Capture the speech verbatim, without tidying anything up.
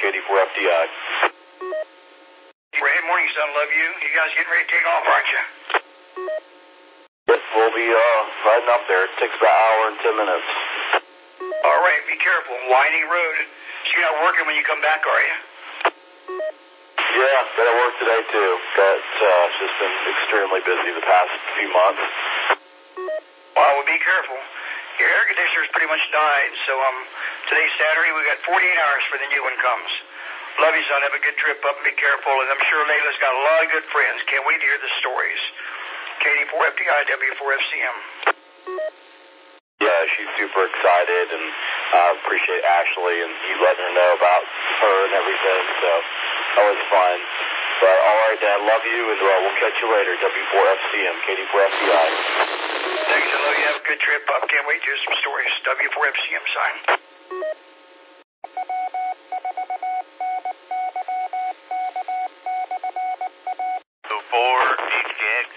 K D four F D I. Ray, morning, son. Love you. You guys getting ready to take off, aren't you? Yes, we'll be uh, riding up there. It takes about an hour and ten minutes. All right, be careful. Winding road. So you're not working when you come back, are you? Yeah, got to work today, too. Got, uh, just been extremely busy the past few months. Well, well, be careful. Your air conditioner's pretty much died, so um, today's Saturday. We've got forty-eight hours for the new one comes. Love you, son. Have a good trip up and be careful. And I'm sure Layla's got a lot of good friends. Can't wait to hear the stories. K D four F D I, W four F C M. Yeah, she's super excited, and I uh, appreciate Ashley and you letting her know about her and everything, so that was fun. But all right, Dad, love you, and uh, we'll catch you later. W four F C M, K D four F D I. Thanks, I love you. Have a good trip up. Can't wait to hear some stories. W four F C M sign. four, H K X